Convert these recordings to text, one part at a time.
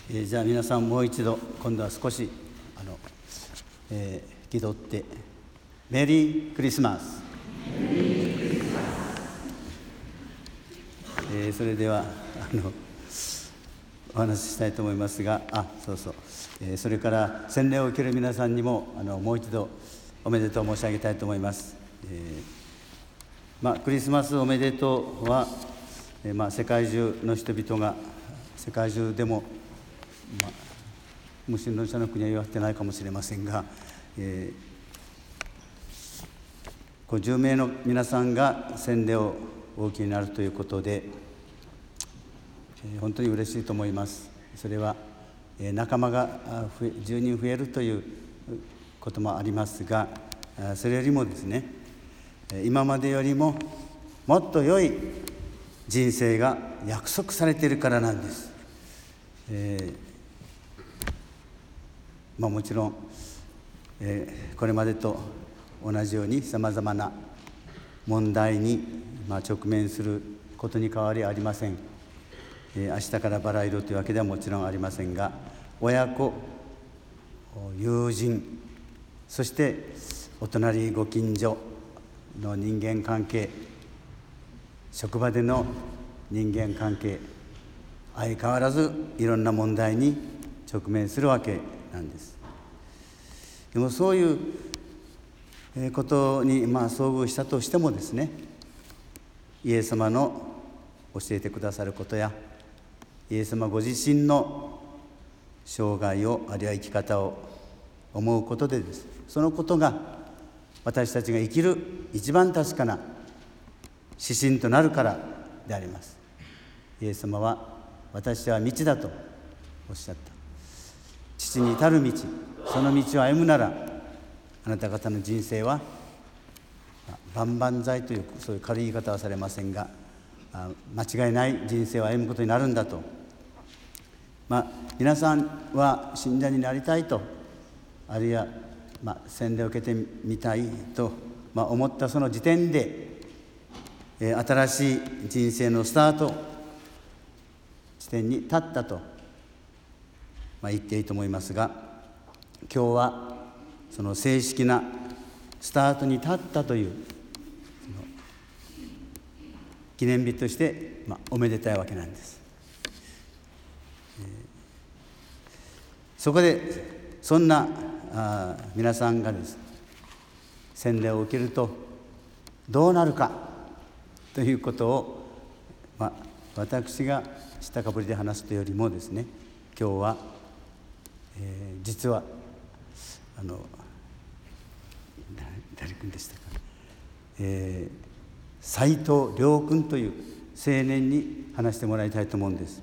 じゃあ皆さんもう一度今度は少し気取ってメリークリスマス。それではお話ししたいと思いますが、それから洗礼を受ける皆さんにももう一度おめでとう申し上げたいと思います。クリスマスおめでとうは、世界中の人々が世界中でも、無神論者の国は言われてないかもしれませんが、50名の皆さんが洗礼をお受けになるということで、本当に嬉しいと思います。それは仲間が10人増えるということもありますが、それよりもですね、今までよりももっと良い人生が約束されているからなんです。もちろん、これまでと同じようにさまざまな問題に直面することに変わりありません。明日からバラ色というわけではもちろんありませんが、親子、友人、そしてお隣ご近所の人間関係、職場での人間関係、相変わらずいろんな問題に直面するわけなんです。でもそういうことに遭遇したとしてもですね、イエス様の教えてくださることや、イエス様ご自身の生涯を、あるいは生き方を思うことでです、そのことが私たちが生きる一番確かな指針となるからであります。イエス様は私は道だとおっしゃった。父に至る道、その道を歩むなら、あなた方の人生は万々歳というそういう軽い言い方はされませんが、間違いない人生を歩むことになるんだと。皆さんは信者になりたいと、あるいは洗礼を受けてみたいと、思ったその時点で、新しい人生のスタート地点に立ったと、言っていいと思いますが、今日はその正式なスタートに立ったという記念日として、おめでたいわけなんです。そこでそんな皆さんがです、洗礼を受けるとどうなるかということを、私が知ったかぶりで話すというよりもですね、今日は、実は誰君でしたか、斉藤亮君という青年に話してもらいたいと思うんです。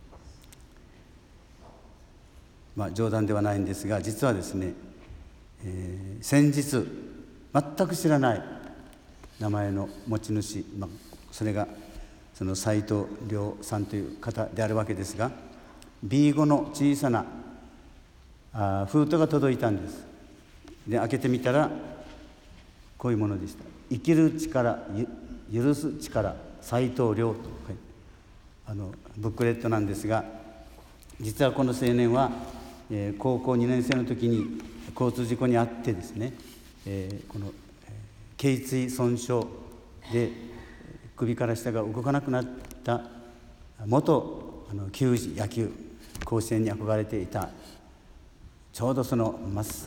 冗談ではないんですが、実はですね、先日全く知らない名前の持ち主、それがその斉藤亮さんという方であるわけですが、 B5 の小さな封筒が届いたんです。で、開けてみたらこういうものでした。生きる力、許す力、斉藤亮と、ブックレットなんですが、実はこの青年は、高校2年生の時に交通事故に遭ってですね、この頸椎損傷で首から下が動かなくなった元球児、野球甲子園に憧れていた、ちょうどその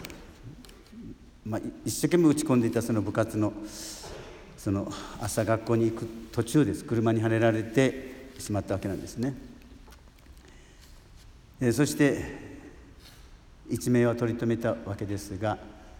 一生懸命打ち込んでいたその部活のその朝学校に行く途中です。車にはねられてしまったわけなんですね。そして一命は取り留めたわけですが、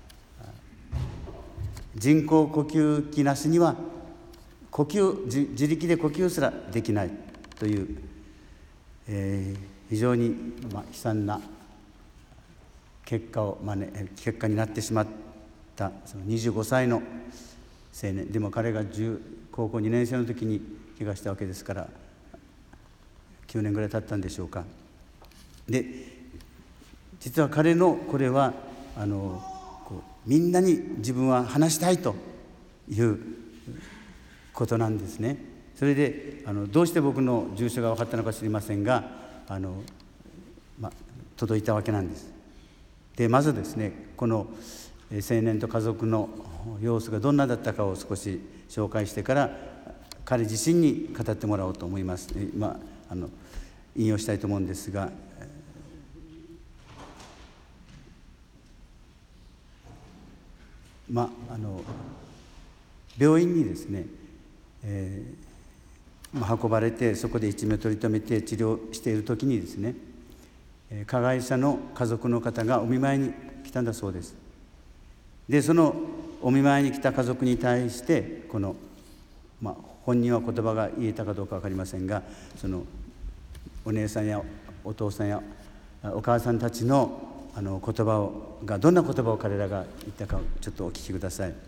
人工呼吸器なしには自力で呼吸すらできないという、非常に悲惨な結果になってしまったその25歳の青年でも、彼が高校2年生の時に怪我したわけですから、9年ぐらい経ったんでしょうか。で、実は彼のこれはみんなに自分は話したいということなんですね。それでどうして僕の住所が分かったのか知りませんが、 届いたわけなんです。でまずですね、この青年と家族の様子がどんなだったかを少し紹介してから彼自身に語ってもらおうと思います。引用したいと思うんですが、病院にですね、運ばれてそこで一命を取り留めて治療している時にですね、加害者の家族の方がお見舞いに来たんだそうです。でそのお見舞いに来た家族に対してこの、本人は言葉が言えたかどうか分かりませんが、そのお姉さんやお父さんやお母さんたちの言葉がどんな言葉を彼らが言ったかをちょっとお聞きください。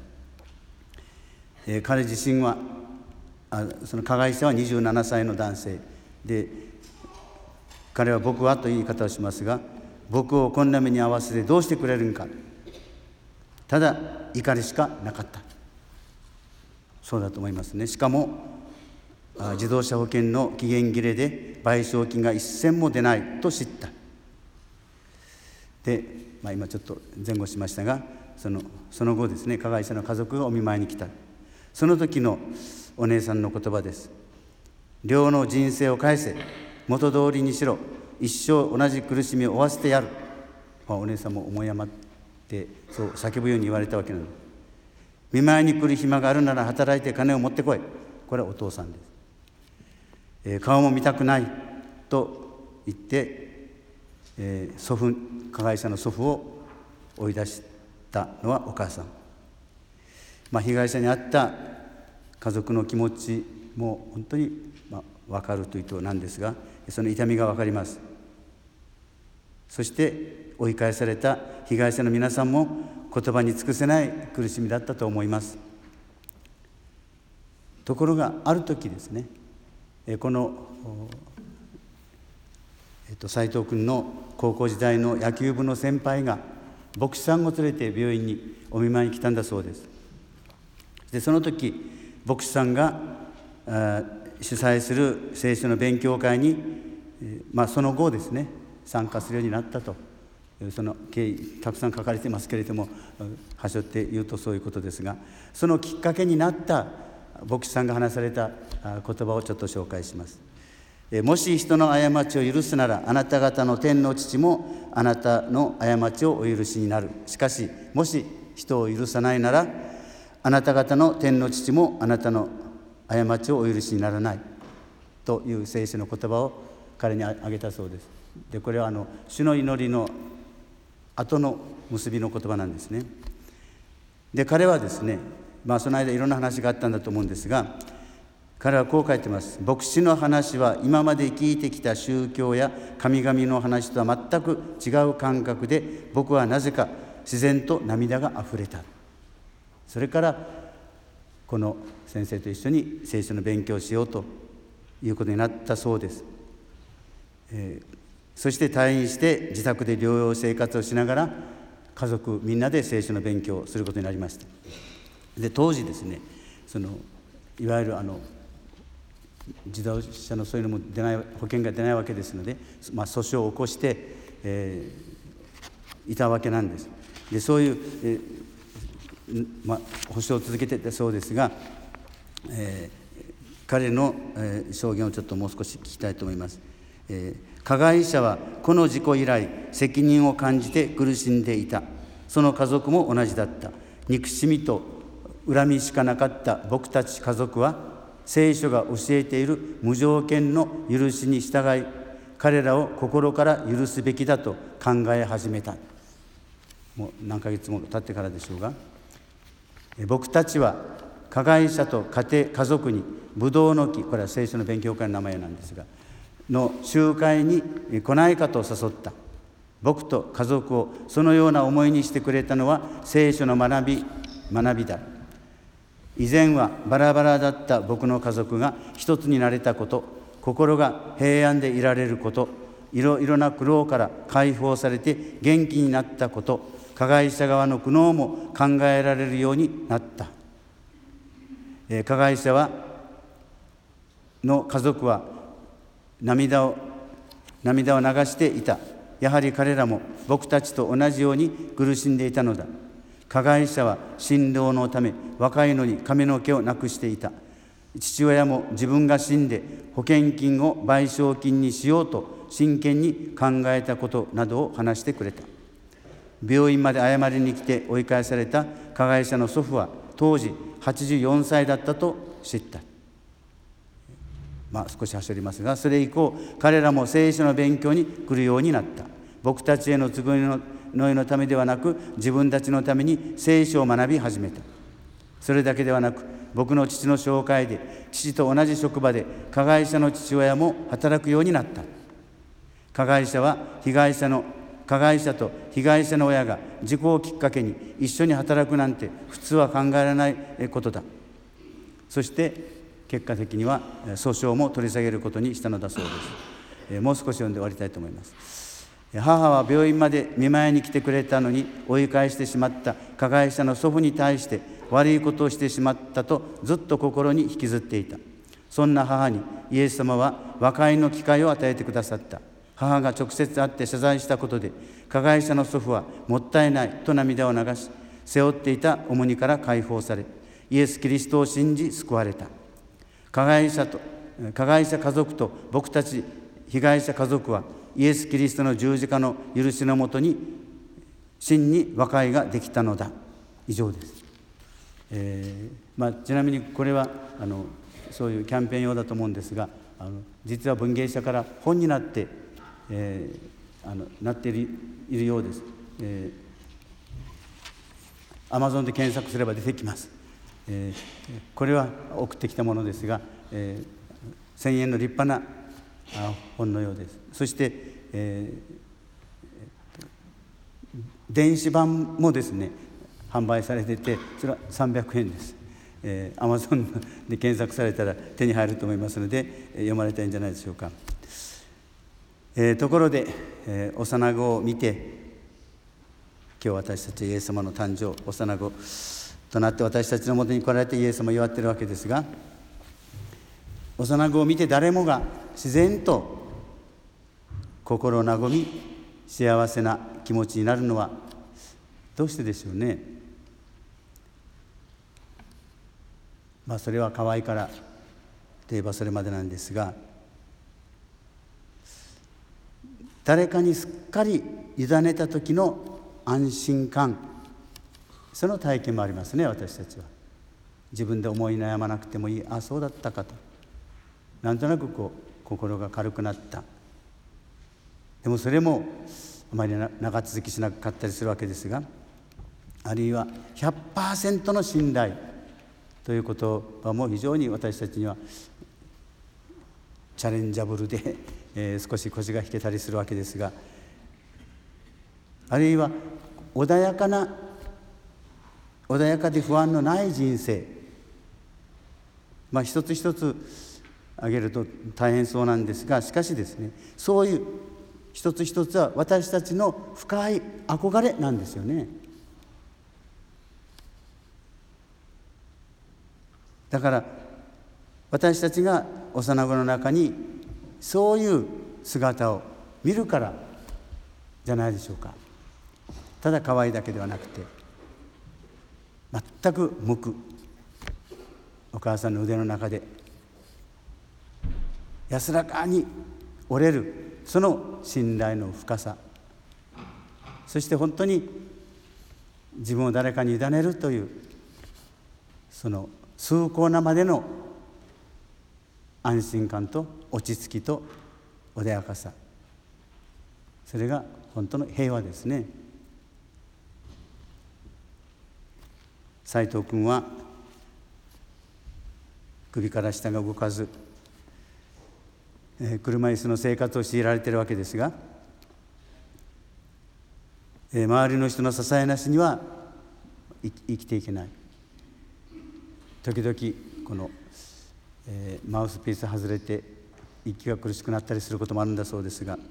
彼自身はその加害者は27歳の男性で、彼は僕はという言い方をしますが、僕をこんな目に遭わせてどうしてくれるんか、ただ怒りしかなかった。そうだと思いますね。しかも自動車保険の期限切れで賠償金が一銭も出ないと知った。で、今ちょっと前後しましたが、その後ですね、加害者の家族がお見舞いに来た。その時のお姉さんの言葉です。両の人生を返せ、元通りにしろ、一生同じ苦しみを負わせてやる。お姉さんも思い余ってそう叫ぶように言われたわけなの。見舞いに来る暇があるなら働いて金を持ってこい。これはお父さんです。顔も見たくないと言って、加害者の祖父を追い出したのはお母さん。被害者に遭った家族の気持ちも本当に分かるというとなんですが、その痛みが分かります。そして追い返された被害者の皆さんも言葉に尽くせない苦しみだったと思います。ところがある時ですね、この斉藤君の高校時代の野球部の先輩が牧師さんを連れて病院にお見舞いに来たんだそうです。でその時牧師さんが主催する聖書の勉強会に、その後ですね参加するようになったと、その経緯たくさん書かれていますけれども、端折って言うとそういうことですが、そのきっかけになった牧師さんが話された言葉をちょっと紹介します。もし人の過ちを許すなら、あなた方の天の父もあなたの過ちをお許しになる。しかしもし人を許さないなら、あなた方の天の父もあなたの過ちをお許しにならないという聖書の言葉を彼にあげたそうです。でこれは主の祈りの後の結びの言葉なんですね。で彼はですね、その間いろんな話があったんだと思うんですが、彼はこう書いてます。牧師の話は今まで聞いてきた宗教や神々の話とは全く違う感覚で、僕はなぜか自然と涙があふれた。それからこの先生と一緒に聖書の勉強をしようということになったそうです。そして退院して自宅で療養生活をしながら家族みんなで聖書の勉強をすることになりました。で当時ですね、いわゆる自動車のそういうのも出ない、保険が出ないわけですので、訴訟を起こして、いたわけなんです。でそういう、保証を続けていたそうですが、彼の、証言をちょっともう少し聞きたいと思います。加害者はこの事故以来責任を感じて苦しんでいた。その家族も同じだった。憎しみと恨みしかなかった僕たち家族は、聖書が教えている無条件の許しに従い、彼らを心から許すべきだと考え始めた。もう何ヶ月も経ってからでしょうが、僕たちは加害者と家族にブドウの木、これは聖書の勉強会の名前なんですが、の集会に来ないかと誘った。僕と家族をそのような思いにしてくれたのは聖書の学びだ。以前はバラバラだった僕の家族が一つになれたこと、心が平安でいられること、いろいろな苦労から解放されて元気になったこと、加害者側の苦悩も考えられるようになった。加害者の家族は涙を流していた。 やはり彼らも僕たちと同じように苦しんでいたのだ。加害者は心労のため若いのに髪の毛をなくしていた。父親も自分が死んで保険金を賠償金にしようと真剣に考えたことなどを話してくれた。病院まで謝りに来て追い返された加害者の祖父は当時84歳だったと知った。少し走りますが、それ以降彼らも聖書の勉強に来るようになった。僕たちへの都合のためではなく、自分たちのために聖書を学び始めた。それだけではなく、僕の父の紹介で父と同じ職場で加害者の父親も働くようになった。加害者と被害者の親が事故をきっかけに一緒に働くなんて普通は考えられないことだ。そして結果的には訴訟も取り下げることにしたのだそうです。もう少し読んで終わりたいと思います。母は病院まで見舞いに来てくれたのに追い返してしまった加害者の祖父に対して悪いことをしてしまったとずっと心に引きずっていた。そんな母にイエス様は和解の機会を与えてくださった。母が直接会って謝罪したことで加害者の祖父はもったいないと涙を流し、背負っていた重荷から解放され、イエス・キリストを信じ救われた。加害者家族と僕たち被害者家族はイエス・キリストの十字架の許しのもとに真に和解ができたのだ。以上です。ちなみにこれはそういうキャンペーン用だと思うんですが、実は文芸社から本になって、なっているようです。Amazon で検索すれば出てきます。これは送ってきたものですが、1000円の立派な本のようです。そして、電子版もですね販売されてて、それは300円です。Amazon で検索されたら手に入ると思いますので、読まれたいんじゃないでしょうか。ところで、幼子を見て、今日私たちイエス様の誕生、幼子となって私たちのもとに来られてイエス様を祝っているわけですが、幼子を見て誰もが自然と心和み幸せな気持ちになるのはどうしてでしょうね。それは可愛いからといえばそれまでなんですが、誰かにすっかり委ねた時の安心感、その体験もありますね。私たちは自分で思い悩まなくてもいい、そうだったかと、なんとなく心が軽くなった。でもそれもあまり長続きしなかったりするわけですが、あるいは 100% の信頼という言葉も非常に私たちにはチャレンジャブルで、少し腰が引けたりするわけですが、あるいは穏やかで不安のない人生、一つ一つ挙げると大変そうなんですが、しかしですね、そういう一つ一つは私たちの深い憧れなんですよね。だから私たちが幼子の中にそういう姿を見るからじゃないでしょうか。ただ可愛いだけではなくて、全く無垢、お母さんの腕の中で安らかに折れる、その信頼の深さ、そして本当に自分を誰かに委ねるというその崇高なまでの安心感と落ち着きと穏やかさ、それが本当の平和ですね。斉藤君は首から下が動かず、車椅子の生活を強いられているわけですが、周りの人の支えなしには生きていけない。時々この、マウスピース外れて息が苦しくなったりすることもあるんだそうですが、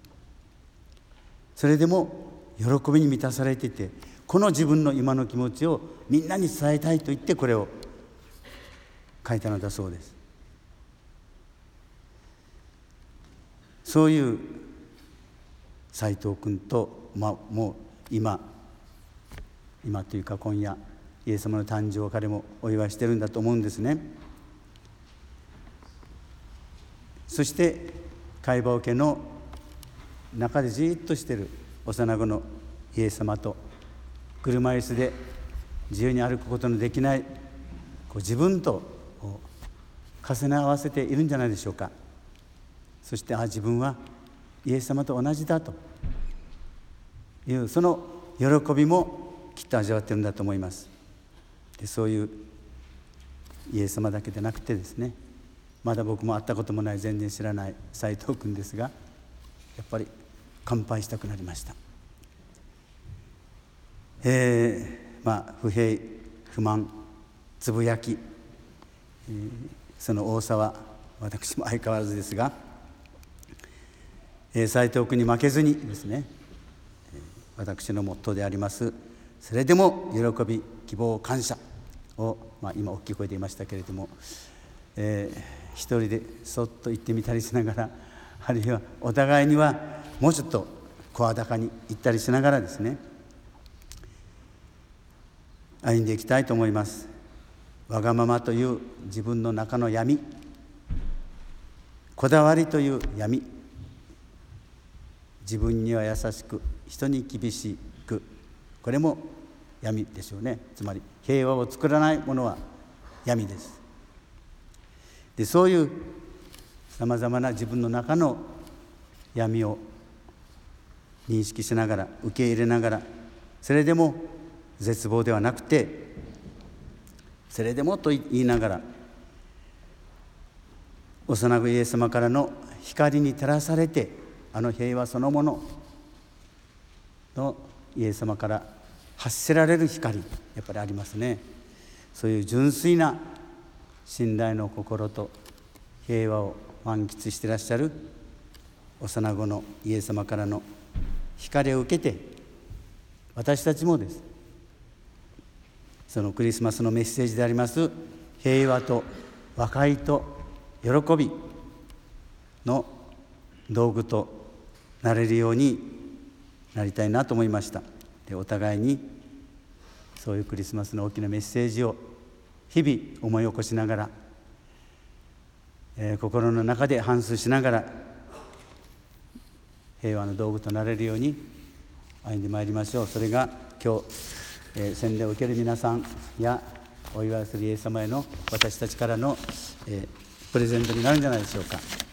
それでも喜びに満たされていて、この自分の今の気持ちをみんなに伝えたいと言ってこれを書いたのだそうです。そういう斉藤君と、もう今というか今夜イエス様の誕生を彼もお祝いしてるんだと思うんですね。そして会話受けの中でじっとしている幼子のイエス様と、車椅子で自由に歩くことのできない自分と重ね合わせているんじゃないでしょうか。そして自分はイエス様と同じだというその喜びもきっと味わっているんだと思います。でそういうイエス様だけでなくてですね、まだ僕も会ったこともない全然知らない斉藤君ですが、やっぱり乾杯したくなりました。不平不満つぶやき、その多さは私も相変わらずですが、斉藤君に負けずにですね、私のモットーでありますそれでも喜び希望感謝を、今大きい声で言いましたけれども、一人でそっと言ってみたりしながら、あるいはお互いにはもうちょっと声高に言ったりしながらですね、歩んでいきたいと思います。わがままという自分の中の闇、こだわりという闇、自分には優しく人に厳しく、これも闇でしょうね。つまり平和を作らないものは闇です。でそういうさまざまな自分の中の闇を認識しながら、受け入れながら、それでも絶望ではなくて、それでもと言いながら、幼子イエス様からの光に照らされて、平和そのもののイエス様から発せられる光、やっぱりありますね。そういう純粋な信頼の心と平和を満喫していらっしゃる幼子のイエス様からの光を受けて、私たちもです、そのクリスマスのメッセージであります平和と和解と喜びの道具となれるようになりたいなと思いました。でお互いにそういうクリスマスの大きなメッセージを日々思い起こしながら、心の中で反芻しながら平和の道具となれるように歩んでまいりましょう。それが今日、洗礼を受ける皆さんやお祝いするイエス様への私たちからの、プレゼントになるんじゃないでしょうか。